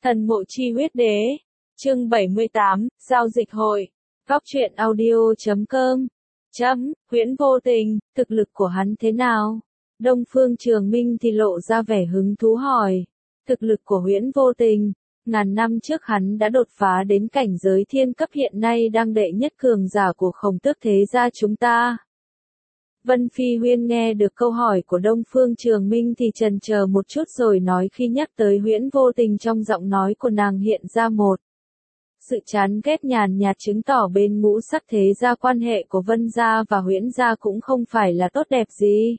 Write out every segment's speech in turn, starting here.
Thần mộ chi huyết đế. Chương 78, Giao dịch hội. Góc truyện audio.com. Huyễn Vô Tình, thực lực của hắn thế nào? Đông Phương Trường Minh thì lộ ra vẻ hứng thú hỏi. Thực lực của Huyễn Vô Tình, ngàn năm trước hắn đã đột phá đến cảnh giới thiên cấp, hiện nay đang đệ nhất cường giả của Khổng Tước thế gia chúng ta. Vân Phi Huyên nghe được câu hỏi của Đông Phương Trường Minh thì chần chờ một chút rồi nói, khi nhắc tới Huyễn Vô Tình trong giọng nói của nàng hiện ra một sự chán ghét nhàn nhạt, chứng tỏ bên ngũ sắc thế gia quan hệ của Vân gia và Huyễn gia cũng không phải là tốt đẹp gì.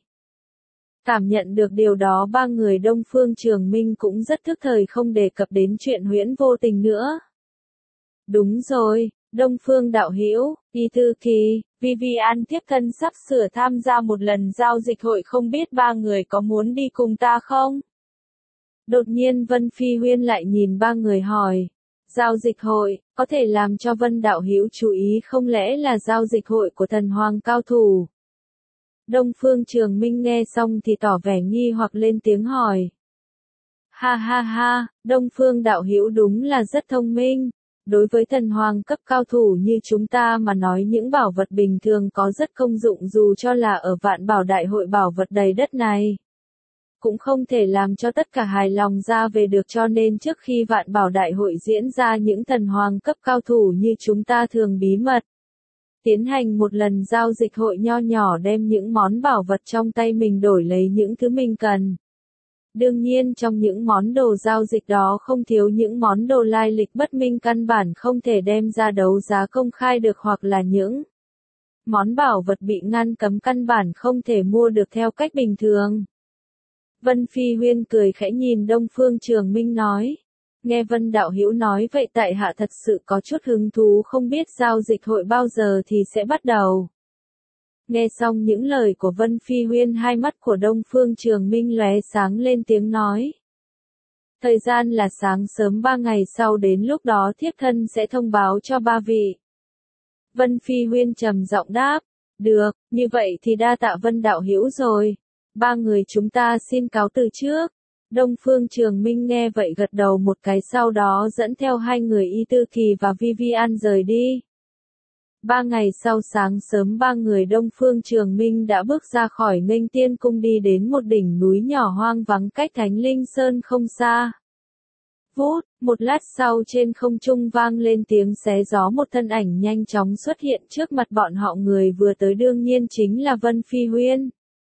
Cảm nhận được điều đó, ba người Đông Phương Trường Minh cũng rất thức thời, không đề cập đến chuyện Huyễn Vô Tình nữa. Đúng rồi, Đông Phương đạo hữu, Y Thư Kỳ, Vivian tiếp thân sắp sửa tham gia một lần giao dịch hội, không biết ba người có muốn đi cùng ta không? Đột nhiên Vân Phi Huyên lại nhìn ba người hỏi. Giao dịch hội, có thể làm cho Vân đạo hữu chú ý, không lẽ là giao dịch hội của thần hoàng cao thủ? Đông Phương Trường Minh nghe xong thì tỏ vẻ nghi hoặc lên tiếng hỏi. Ha ha ha, Đông Phương đạo hữu đúng là rất thông minh. Đối với thần hoàng cấp cao thủ như chúng ta mà nói, những bảo vật bình thường có rất công dụng, dù cho là ở Vạn Bảo Đại hội bảo vật đầy đất này cũng không thể làm cho tất cả hài lòng ra về được, cho nên trước khi Vạn Bảo Đại hội diễn ra, những thần hoàng cấp cao thủ như chúng ta thường bí mật tiến hành một lần giao dịch hội nho nhỏ, đem những món bảo vật trong tay mình đổi lấy những thứ mình cần. Đương nhiên trong những món đồ giao dịch đó không thiếu những món đồ lai lịch bất minh, căn bản không thể đem ra đấu giá công khai được, hoặc là những món bảo vật bị ngăn cấm, căn bản không thể mua được theo cách bình thường. Vân Phi Huyên cười khẽ nhìn Đông Phương Trường Minh nói. Nghe Vân đạo hữu nói vậy, tại hạ thật sự có chút hứng thú, không biết giao dịch hội bao giờ thì sẽ bắt đầu. Nghe xong những lời của Vân Phi Huyên, hai mắt của Đông Phương Trường Minh lóe sáng lên tiếng nói. Thời gian là sáng sớm 3 ngày sau, đến lúc đó thiếp thân sẽ thông báo cho ba vị. Vân Phi Huyên trầm giọng đáp. Được, như vậy thì đa tạ Vân đạo hữu rồi. Ba người chúng ta xin cáo từ trước. Đông Phương Trường Minh nghe vậy gật đầu một cái, sau đó dẫn theo hai người Y Tư Kỳ và Vivian rời đi. 3 ngày sau sáng sớm, ba người Đông Phương Trường Minh đã bước ra khỏi Nghênh Tiên Cung, đi đến một đỉnh núi nhỏ hoang vắng cách Thánh Linh Sơn không xa. Vút, một lát sau trên không trung vang lên tiếng xé gió, một thân ảnh nhanh chóng xuất hiện trước mặt bọn họ, người vừa tới đương nhiên chính là Vân Phi Huyên.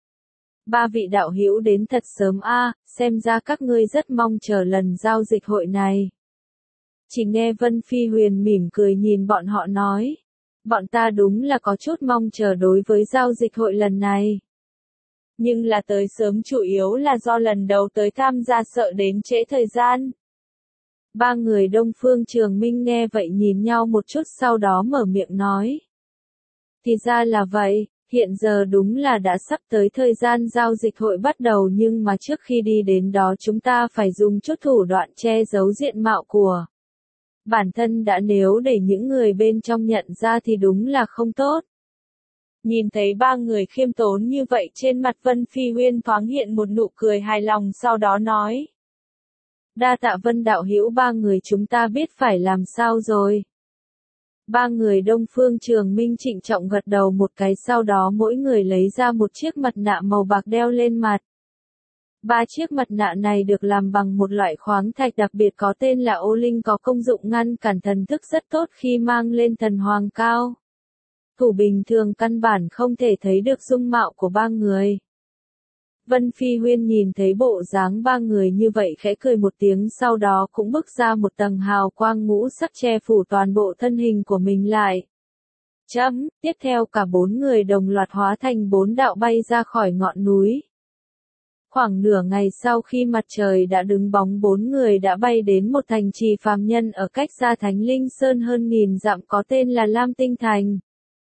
Ba vị đạo hữu đến thật sớm a, xem ra các ngươi rất mong chờ lần giao dịch hội này. Chỉ nghe Vân Phi Huyền mỉm cười nhìn bọn họ nói. Bọn ta đúng là có chút mong chờ đối với giao dịch hội lần này. Nhưng là tới sớm chủ yếu là do lần đầu tới tham gia sợ đến trễ thời gian. Ba người Đông Phương Trường Minh nghe vậy nhìn nhau một chút, sau đó mở miệng nói. Thì ra là vậy. Hiện giờ đúng là đã sắp tới thời gian giao dịch hội bắt đầu, nhưng mà trước khi đi đến đó chúng ta phải dùng chút thủ đoạn che giấu diện mạo của bản thân đã, nếu để những người bên trong nhận ra thì đúng là không tốt. Nhìn thấy ba người khiêm tốn như vậy, trên mặt Vân Phi Huyên thoáng hiện một nụ cười hài lòng, sau đó nói. Đa tạ Vân đạo hữu, ba người chúng ta biết phải làm sao rồi. Ba người Đông Phương Trường Minh trịnh trọng gật đầu một cái, sau đó mỗi người lấy ra một chiếc mặt nạ màu bạc đeo lên mặt. Ba chiếc mặt nạ này được làm bằng một loại khoáng thạch đặc biệt có tên là ô linh, có công dụng ngăn cản thần thức rất tốt khi mang lên thần hoàng cao thủ bình thường căn bản không thể thấy được dung mạo của ba người. Vân Phi Huyên nhìn thấy bộ dáng ba người như vậy khẽ cười một tiếng, sau đó cũng bước ra một tầng hào quang ngũ sắc che phủ toàn bộ thân hình của mình lại. Tiếp theo cả bốn người đồng loạt hóa thành bốn đạo bay ra khỏi ngọn núi. Khoảng nửa ngày sau khi mặt trời đã đứng bóng, bốn người đã bay đến một thành trì phàm nhân ở cách xa Thánh Linh Sơn hơn 1000 dặm, có tên là Lam Tinh Thành.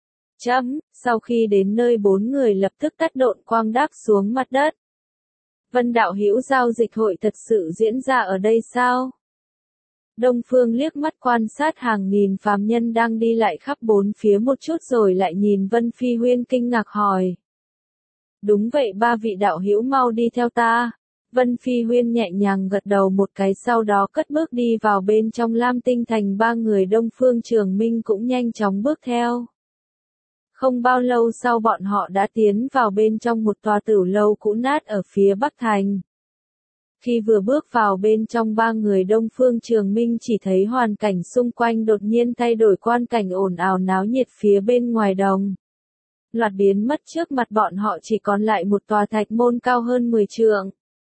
Sau khi đến nơi, bốn người lập tức tắt độn quang đáp xuống mặt đất. Vân đạo hữu, giao dịch hội thật sự diễn ra ở đây sao? Đông Phương liếc mắt quan sát hàng nghìn phàm nhân đang đi lại khắp bốn phía một chút rồi lại nhìn Vân Phi Huyên kinh ngạc hỏi. Đúng vậy, ba vị đạo hữu mau đi theo ta. Vân Phi Huyên nhẹ nhàng gật đầu một cái sau đó cất bước đi vào bên trong Lam Tinh Thành. Ba người Đông Phương Trường Minh cũng nhanh chóng bước theo. Không bao lâu sau bọn họ đã tiến vào bên trong một tòa tửu lâu cũ nát ở phía Bắc Thành. Khi vừa bước vào bên trong, ba người Đông Phương Trường Minh chỉ thấy hoàn cảnh xung quanh đột nhiên thay đổi, quan cảnh ồn ào náo nhiệt phía bên ngoài đồng loạt biến mất, trước mặt bọn họ chỉ còn lại một tòa thạch môn cao hơn 10 trượng.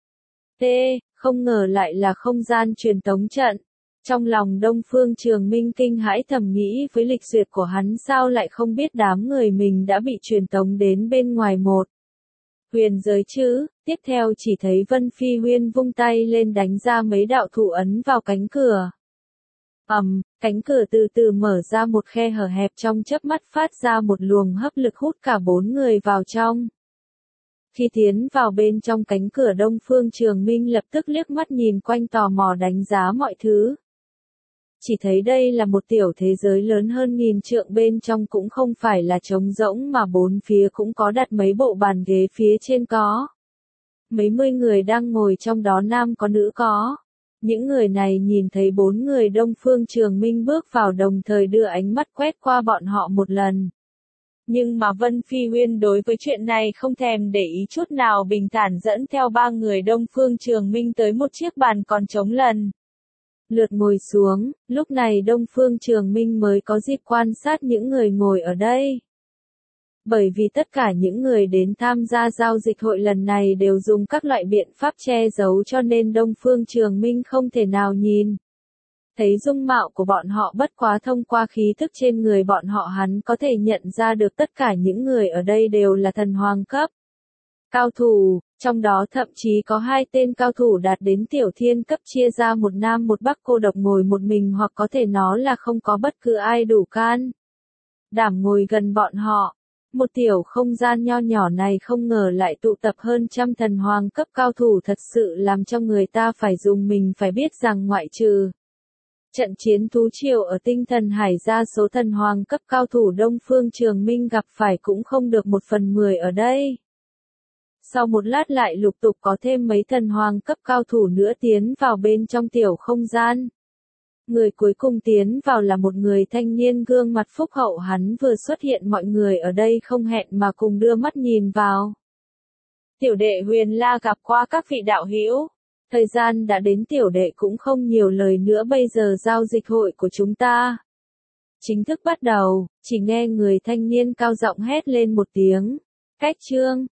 Không ngờ lại là không gian truyền tống trận. Trong lòng Đông Phương Trường Minh kinh hãi thầm nghĩ, với lịch duyệt của hắn sao lại không biết đám người mình đã bị truyền tống đến bên ngoài một huyền giới chứ. Tiếp theo chỉ thấy Vân Phi Huyên vung tay lên đánh ra mấy đạo thủ ấn vào cánh cửa. Cánh cửa từ từ mở ra, một khe hở hẹp trong chớp mắt phát ra một luồng hấp lực hút cả bốn người vào trong. Khi tiến vào bên trong cánh cửa, Đông Phương Trường Minh lập tức liếc mắt nhìn quanh tò mò đánh giá mọi thứ. Chỉ thấy đây là một tiểu thế giới lớn hơn 1000 trượng, bên trong cũng không phải là trống rỗng mà bốn phía cũng có đặt mấy bộ bàn ghế, phía trên có mấy mươi người đang ngồi, trong đó nam có nữ có. Những người này nhìn thấy bốn người Đông Phương Trường Minh bước vào đồng thời đưa ánh mắt quét qua bọn họ một lần. Nhưng mà Vân Phi Huyên đối với chuyện này không thèm để ý chút nào, bình thản dẫn theo ba người Đông Phương Trường Minh tới một chiếc bàn còn trống lần lượt ngồi xuống. Lúc này Đông Phương Trường Minh mới có dịp quan sát những người ngồi ở đây. Bởi vì tất cả những người đến tham gia giao dịch hội lần này đều dùng các loại biện pháp che giấu, cho nên Đông Phương Trường Minh không thể nào nhìn thấy dung mạo của bọn họ, bất quá thông qua khí thức trên người bọn họ hắn có thể nhận ra được tất cả những người ở đây đều là thần hoàng cấp cao thủ, trong đó thậm chí có 2 tên cao thủ đạt đến tiểu thiên cấp, chia ra một nam một bắc, cô độc ngồi một mình, hoặc có thể nói là không có bất cứ ai đủ can đảm ngồi gần bọn họ. Một tiểu không gian nho nhỏ này không ngờ lại tụ tập hơn trăm thần hoàng cấp cao thủ, thật sự làm cho người ta phải dùng mình. Phải biết rằng ngoại trừ trận chiến thú triều ở Tinh Thần Hải ra, số thần hoàng cấp cao thủ Đông Phương Trường Minh gặp phải cũng không được 1/10 ở đây. Sau một lát lại lục tục có thêm mấy thần hoàng cấp cao thủ nữa tiến vào bên trong tiểu không gian. Người cuối cùng tiến vào là một người thanh niên gương mặt phúc hậu, hắn vừa xuất hiện mọi người ở đây không hẹn mà cùng đưa mắt nhìn vào. Tiểu đệ Huyền La gặp qua các vị đạo hữu. Thời gian đã đến, tiểu đệ cũng không nhiều lời nữa, bây giờ giao dịch hội của chúng ta chính thức bắt đầu. Chỉ nghe người thanh niên cao giọng hét lên một tiếng. Cách chương